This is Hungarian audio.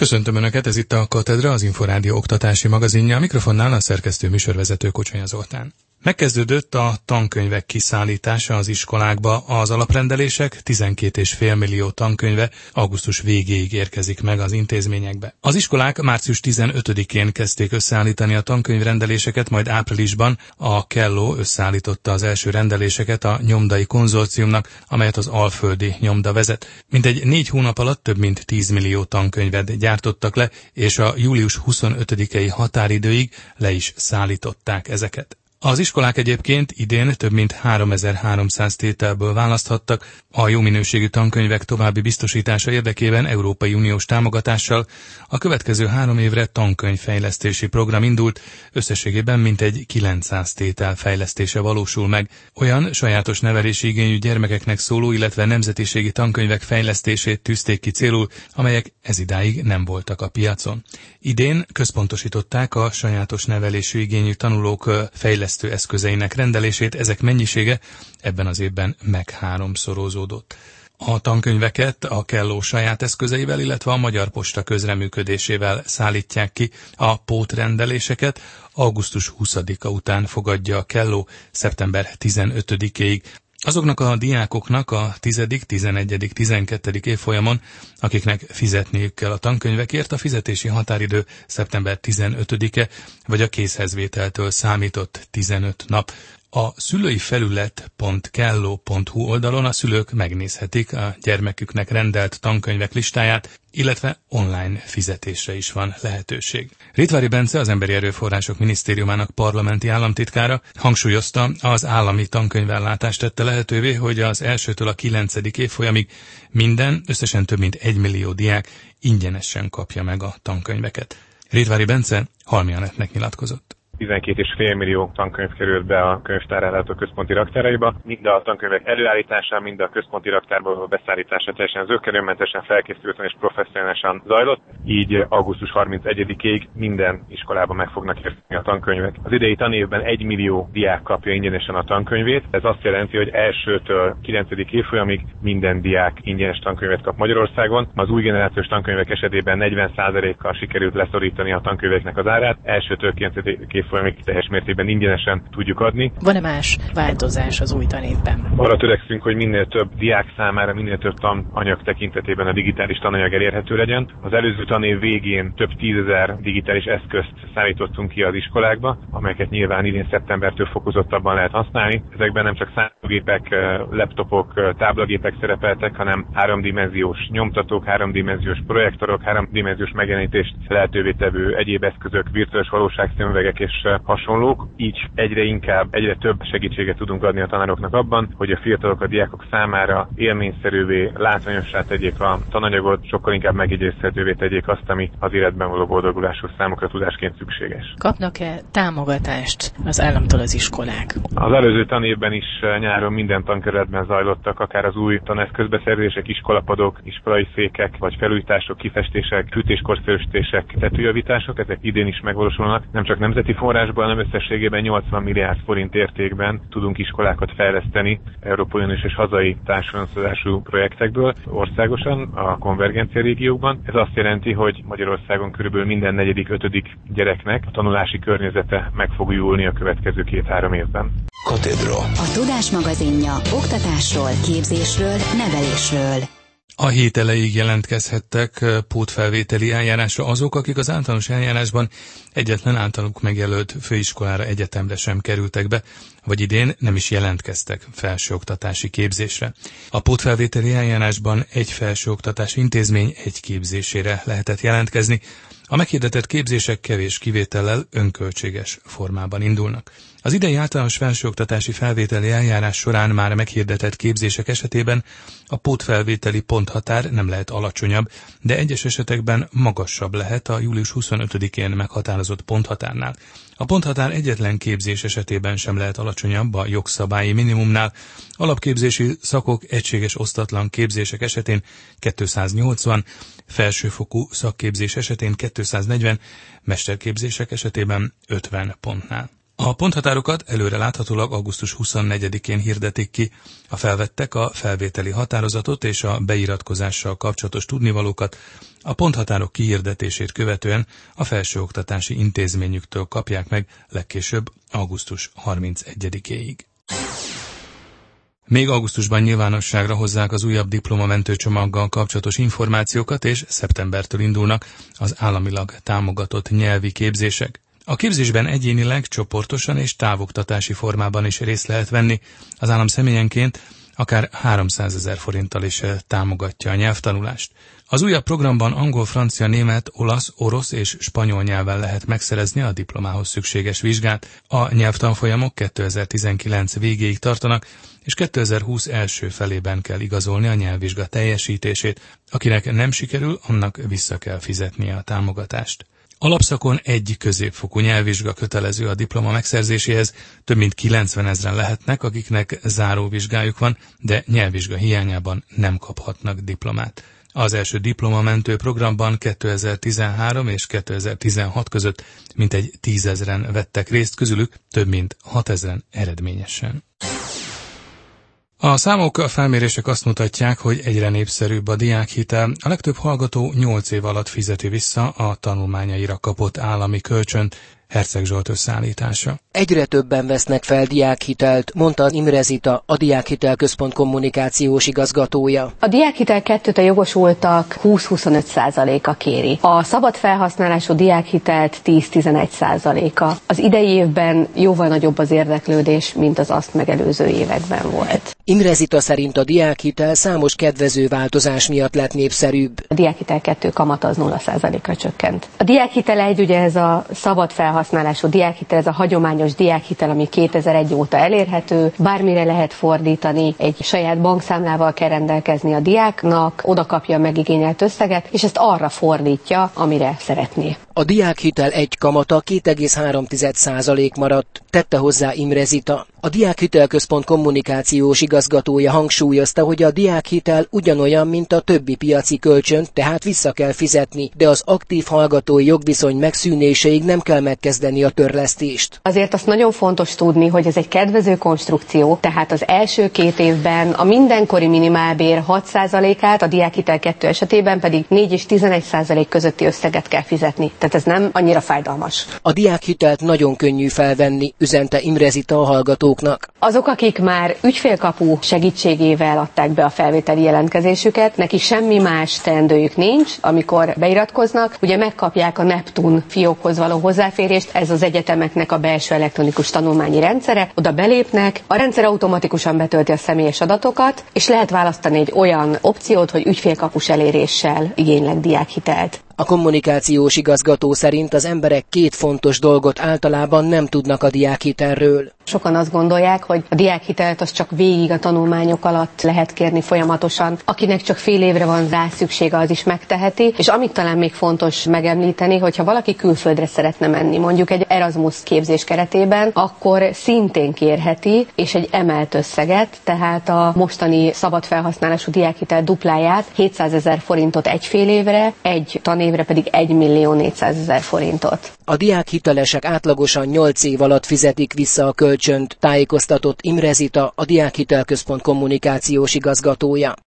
Köszöntöm Önöket, ez itt a Katedra, az Inforádió oktatási magazinja, a mikrofonnál a szerkesztő műsorvezető Kocsonya Zoltán. Megkezdődött a tankönyvek kiszállítása az iskolákba, az alaprendelések 12,5 millió tankönyve augusztus végéig érkezik meg az intézményekbe. Az iskolák március 15-én kezdték összeállítani a tankönyvrendeléseket, majd áprilisban a Kelló összeállította az első rendeléseket a nyomdai konzorciumnak, amelyet az Alföldi Nyomda vezet. Mintegy 4 hónap alatt több mint 10 millió tankönyvet gyártottak le, és a július 25-i határidőig le is szállították ezeket. Az iskolák egyébként idén több mint 3300 tételből választhattak. A jó minőségű tankönyvek további biztosítása érdekében Európai Uniós támogatással a következő 3 évre tankönyvfejlesztési program indult, összességében mintegy 900 tétel fejlesztése valósul meg. Olyan sajátos nevelési igényű gyermekeknek szóló, illetve nemzetiségi tankönyvek fejlesztését tűzték ki célul, amelyek ezidáig nem voltak a piacon. Idén központosították a sajátos nevelésű igényű tanulók fejlesztő eszközeinek rendelését, ezek mennyisége ebben az évben meg 3-szorozódott. A tankönyveket a Kelló saját eszközeivel, illetve a Magyar Posta közreműködésével szállítják ki. A pótrendeléseket augusztus 20-a után fogadja a Kelló szeptember 15-ig. Azoknak a diákoknak a 10., 11., 12. évfolyamon, akiknek fizetniük kell a tankönyvekért, a fizetési határidő szeptember 15-e, vagy a készhezvételtől számított 15 nap. A szülőifelület.kelló.hu oldalon a szülők megnézhetik a gyermeküknek rendelt tankönyvek listáját, illetve online fizetésre is van lehetőség. Rétvári Bence, az Emberi Erőforrások Minisztériumának parlamenti államtitkára hangsúlyozta, az állami tankönyvellátást tette lehetővé, hogy az 1-től a 9. évfolyamig minden, összesen több mint 1 millió diák ingyenesen kapja meg a tankönyveket. Rétvári Bence Halmi Anettnek nyilatkozott. 12,5 millió tankönyv került be a könyvtárellátó központi raktáraiba. Mind a tankönyvek előállítása, mind a központi raktárból beszállítása teljesen zökkenőmentesen, felkészülten és professzionálisan zajlott. Így augusztus 31-ig minden iskolában meg fognak érkezni a tankönyvek. Az idei tanévben 1 millió diák kapja ingyenesen a tankönyvét. Ez azt jelenti, hogy 1-től 9. évfolyamig minden diák ingyenes tankönyvet kap Magyarországon. Az új generációs tankönyvek esetében 40%-kal sikerült leszorítani a tankönyveknek az árát. 1-től 9. évfolyamig teljes mértékben ingyenesen tudjuk adni. Van-e más változás az új tanévben? Arra törekszünk, hogy minél több diák számára, minél több tananyag tekintetében a digitális tananyag elérhető legyen. Az előző tanév végén több 10 000 digitális eszközt szállítottunk ki az iskolákba, amelyeket nyilván idén szeptembertől fokozottabban lehet használni. Ezekben nem csak számítógépek, laptopok, táblagépek szerepeltek, hanem 3D-dimenziós nyomtatók, 3D-dimenziós projektorok, 3D-dimenziós megjelenítést lehetővé tevő egyéb eszközök, virtuális valóságszemüvegek és hasonlók. Így egyre több segítséget tudunk adni a tanároknak abban, hogy a fiatalok, a diákok számára élményszerűvé, látványossá tegyék a tananyagot, sokkal inkább megjegyezhetővé tegyék azt, ami az életben való boldoguláshoz számukra tudásként szükséges. Kapnak-e támogatást az államtól az iskolák? Az előző tanévben is nyáron minden tankerületben zajlottak, akár az új taneszközbeszerzések, iskolapadok, iskolai székek, vagy felújítások, kifestések, fűtéskorszerűsítések, tetőjavítások, ezek idén is megvalósulnak, nem csak nemzeti forrásból, hanem összességében 80 milliárd forint értékben tudunk iskolákat fejleszteni Európai Uniós és hazai társadalomszolgáltatású projektekből országosan a konvergencia régiókban. Ez azt jelenti, hogy Magyarországon körülbelül minden 4., 5. gyereknek a tanulási környezete meg fog újulni a következő 2-3 évben. Katedra. A Tudás magazinja oktatásról, képzésről, nevelésről. A hét elejéig jelentkezhettek pótfelvételi eljárásra azok, akik az általános eljárásban egyetlen általuk megjelölt főiskolára, egyetemre sem kerültek be, vagy idén nem is jelentkeztek felsőoktatási képzésre. A pótfelvételi eljárásban egy felsőoktatási intézmény egy képzésére lehetett jelentkezni. A meghirdetett képzések kevés kivétellel önköltséges formában indulnak. Az idei általános felsőoktatási felvételi eljárás során már meghirdetett képzések esetében a pótfelvételi ponthatár nem lehet alacsonyabb, de egyes esetekben magasabb lehet a július 25-én meghatározott ponthatárnál. A ponthatár egyetlen képzés esetében sem lehet alacsonyabb a jogszabályi minimumnál. Alapképzési szakok egységes osztatlan képzések esetén 280, felsőfokú szakképzés esetén 240, mesterképzések esetében 50 pontnál. A ponthatárokat előre láthatólag augusztus 24-én hirdetik ki. A felvettek a felvételi határozatot és a beiratkozással kapcsolatos tudnivalókat a ponthatárok kihirdetését követően a felsőoktatási intézményüktől kapják meg legkésőbb augusztus 31-éig. Még augusztusban nyilvánosságra hozzák az újabb diplomamentőcsomaggal kapcsolatos információkat, és szeptembertől indulnak az államilag támogatott nyelvi képzések. A képzésben egyénileg, csoportosan és távoktatási formában is részt lehet venni. Az állam személyenként akár 300 000 forinttal is támogatja a nyelvtanulást. Az újabb programban angol, francia, német, olasz, orosz és spanyol nyelven lehet megszerezni a diplomához szükséges vizsgát. A nyelvtanfolyamok 2019 végéig tartanak, és 2020 első felében kell igazolni a nyelvvizsga teljesítését. Akinek nem sikerül, annak vissza kell fizetnie a támogatást. Alapszakon egy középfokú nyelvvizsga kötelező a diploma megszerzéséhez, több mint 90 000 lehetnek, akiknek záróvizsgájuk van, de nyelvvizsga hiányában nem kaphatnak diplomát. Az első diplomamentő programban 2013 és 2016 között mintegy 10 000-en vettek részt, közülük több mint 6 000 eredményesen. A számok, a felmérések azt mutatják, hogy egyre népszerűbb a diákhitel. A legtöbb hallgató 8 év alatt fizeti vissza a tanulmányaira kapott állami kölcsönt. Herceg Zsolt összeállítása. Egyre többen vesznek fel diákhitelt, mondta Imre Zita, a Diákhitel Központ kommunikációs igazgatója. A Diákhitel 2-t a jogosultak 20-25%-a kéri. A szabad felhasználású diákhitelt 10-11%-a. Az idei évben jóval nagyobb az érdeklődés, mint az azt megelőző években volt. Imre Zita szerint a diákhitel számos kedvező változás miatt lett népszerűbb. A Diákhitel 2 kamata az 0%-ra csökkent. A Diákhitel 1, ugye ez a szabad felhasználású diákhitel, ez a hagyományos diákhitel, ami 2001 óta elérhető, bármire lehet fordítani, egy saját bankszámlával kell rendelkezni a diáknak, oda kapja a megigényelt összeget, és ezt arra fordítja, amire szeretné. A diákhitel egy kamata 2,3% maradt, tette hozzá Imre Zita. A Diákhitel Központ kommunikációs igazgatója hangsúlyozta, hogy a diákhitel ugyanolyan, mint a többi piaci kölcsön, tehát vissza kell fizetni, de az aktív hallgatói jogviszony megszűnéséig nem kell megkezdeni a törlesztést. Azért azt nagyon fontos tudni, hogy ez egy kedvező konstrukció, tehát az első 2 évben a mindenkori minimálbér 6%-át, a Diákhitel 2 esetében pedig 4 és 11% közötti összeget kell fizetni. Tehát ez nem annyira fájdalmas. A diákhitelt nagyon könnyű felvenni, üzente Imre Zita a hallgatóknak. Azok, akik már ügyfélkapu segítségével adták be a felvételi jelentkezésüket, neki semmi más teendőjük nincs, amikor beiratkoznak, ugye megkapják a Neptun fiókhoz való hozzáférést, ez az egyetemeknek a belső elektronikus tanulmányi rendszere, oda belépnek, a rendszer automatikusan betölti a személyes adatokat, és lehet választani egy olyan opciót, hogy ügyfélkapus eléréssel igénylek diákhitelt. A kommunikációs igazgató szerint az emberek 2 fontos dolgot általában nem tudnak a diákhitelről. Sokan azt gondolják, hogy a diákhitelt az csak végig a tanulmányok alatt lehet kérni folyamatosan. Akinek csak fél évre van rá szüksége, az is megteheti. És amit talán még fontos megemlíteni, hogyha valaki külföldre szeretne menni, mondjuk egy Erasmus képzés keretében, akkor szintén kérheti, és egy emelt összeget, tehát a mostani szabad felhasználású diákhitel dupláját, 700 000 forintot egy fél évre, egy tanévre pedig 1.400.000 forintot. A diákhitelesek átlagosan 8 év alatt fizetik vissza a kölcsönt, tájékoztatott Imre Zita, a Diákhitel Központ kommunikációs igazgatója.